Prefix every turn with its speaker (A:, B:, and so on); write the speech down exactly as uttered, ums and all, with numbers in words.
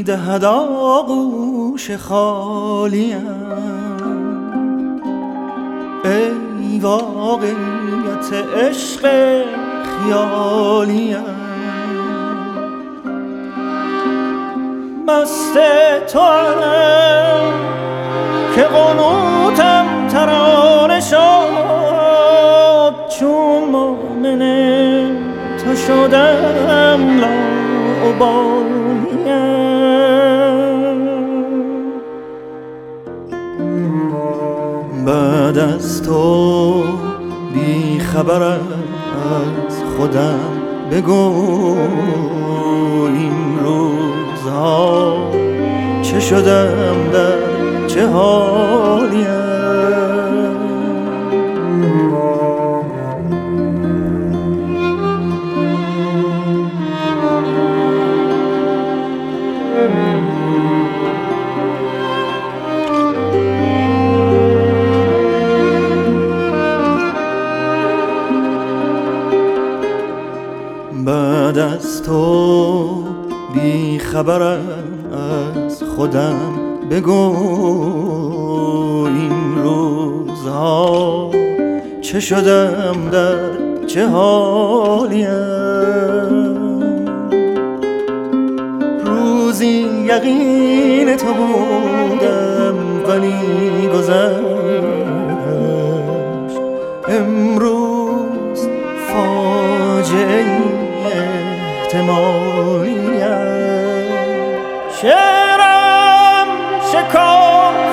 A: دهد آغوش خالیم. ای واقعیت عشق خیالیم، مست توام که قنوتم ترانه شد، چون مومن تو شدم لاابالیم. بعد از تو بی خبرم از خودم، بگو این روزها چه شدم، در چه حالیم. بعد از تو بی خبرم از خودم، بگو این روزها چه شدم، در چه حالیم. روزی یقین تو بودم ولی گذشت، امروز فاجعه احتمالیم. شعرم شکافته